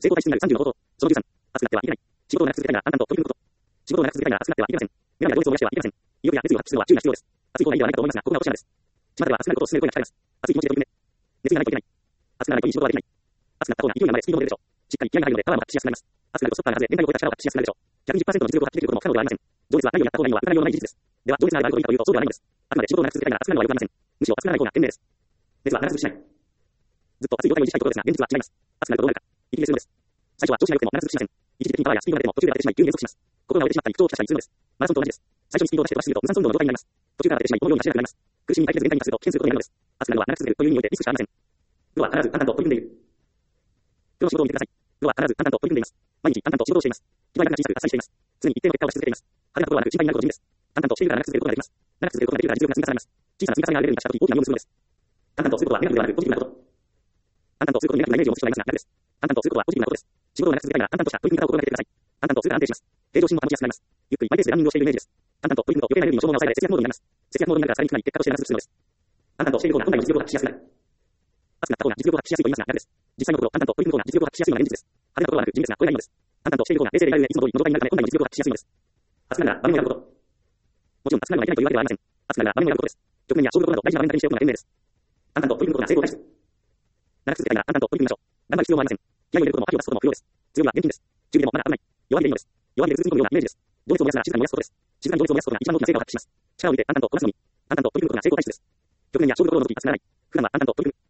成功体質になる30の方法。その13。熱くなってはいけない。仕事を長く続けたいが、淡々と取り組むこと。仕事を長く続けたいが、熱くなってはいけません。無駄な情熱を燃やしてはいけません。意欲や熱意を発揮するのは注意が必要です。熱い方がいいではないかと思いますが、ここが落とし穴です。巷では熱くなることを勧める声が聞かれます。熱い気持ちで取り組め。熱意がないといけない。熱くならないといい仕事はできない。熱くなった方が勢いが生まれスピードも出るでしょう。しっかり気合が入るのでパワーも発揮しやすくなります。熱くなるとストッパーが外れ、限界を超えた力を発揮しやすくなるでしょう。120%の実力を発揮できることも不可能ではありません。情熱は何をやった方がいいのは疑いようのない事実です。では、情熱があるかどうかというと、そうではないのです。あくまで仕事を長く続けたいが熱くなるのはよくありません。むしろ熱くならない方が賢明です。熱はならずしない。ずっと熱い状態を維持したいところですが、現実は違います。熱くなるとどうなるか。息切れするのです。最初は調子が良くてもならずしません。一時的にパワーやスピードが出ても途中で当ててしまい急に減速します。心が折れてしまったり不調をきたしたりするのです。マラソンと同じです。最初にスピードを出して飛ばしすぎると無酸素運動の状態になります。途中から当ててしまい思うように走れなくなります。苦しみに耐えきれず限界に達すると危険することになるのです。熱くなるのは長く続けるという意味においてリスクしかありません。プロは必ず淡々と取り組んでいる。プロの仕事を見てください。プロは必ず淡々と取り組んでいます。毎日淡々と仕事をしています。気の役が小さく発散しています。常に一定の結果を出し続けています。派手なことはなく心配になること地味です。淡々としているから長く続けることができます。長く続けることができるから実力が積み重なります。小さな積み重ねがレベルに達したとき大きな実を結ぶのです。淡々とすることはネガティブではなくポジティブなこと。淡々とすることにネガティブなイメージを持つ人がいますが、逆です。淡々とすることはポジティブなことです。仕事を長く続けたいなら淡々とした取り組み方を心がけてください。淡々とすることは安定します。平常心も保ちやすくなります。ゆっくりマイペースでランニングをしているイメージです。淡々と取り組むと余計なエネルギーの消耗が抑えられ節約モードになります。節約モードになるからさらに結果として長く進むのです。淡々としている方が本来の実力を発揮しやすくなる。熱くなった方が実力を発揮しやすいと言いますが、逆です。実際のところ淡々と取り組む方が実力を発揮しやすいのが現実です。派手なことはなく地味ですが、これがいいのです。淡々としている方が冷静でいられる上、いつも通りの状態になるため本来の実力を発揮しやすいのです。熱くなるなら場面を選ぶこと。もちろん熱くなるのがいけないというわけではありません。熱くなるなら場面を選ぶことです。局面や勝負事など大事な場面だけにしておくのが賢明です。淡々と取り組むことが成功体質。長く続けたいなら淡々と取り組みましょう。頑張る必要もありません。気合を入れることも覇気を出すことも不要です。強みは現金です。中火でもまだ危ない。弱火でいいのです。弱火でずっと煮込むようなイメージです。情熱を燃やすなら静かに燃やすことです。静かに情熱を燃やすことが一番大きな成果を発揮します。力を入れて淡々とこなすのみ。淡々と取り組むことが成功体質です。局面や勝負事の時熱くならない。普段は淡々と取り組む。